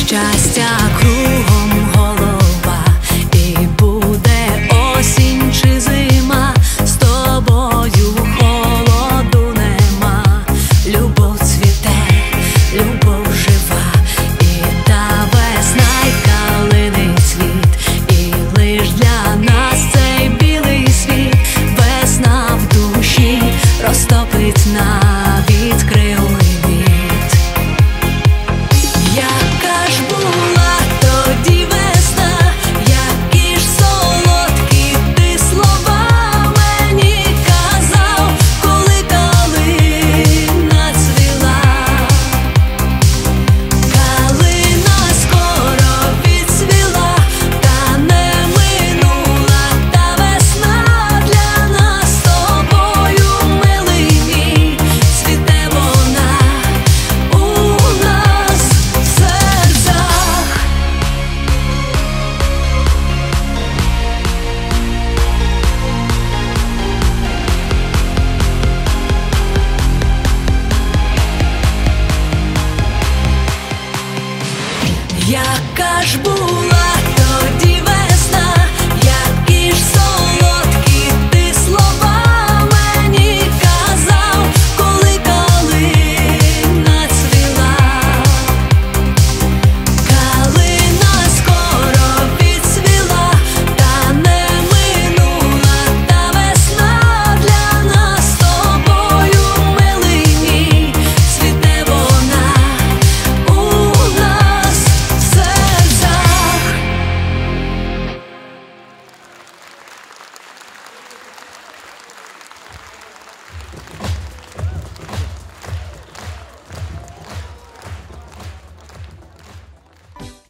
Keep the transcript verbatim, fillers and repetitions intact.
щастя кругом голова, і буде осінь чи зима, з тобою холоду нема. Любов цвіте, любов жива, і та весна, й калини цвіт, і лиш для нас цей білий світ. Весна в душі розтопить навіть кривий лід. Яка ж була тоді весна, які ж солодкі ти слова мені казав, коли калина цвіла. Калина скоро відцвіла, та не минула та весна. Для нас з тобою, милий мій, цвіте вона у нас в серцях. Яка ж була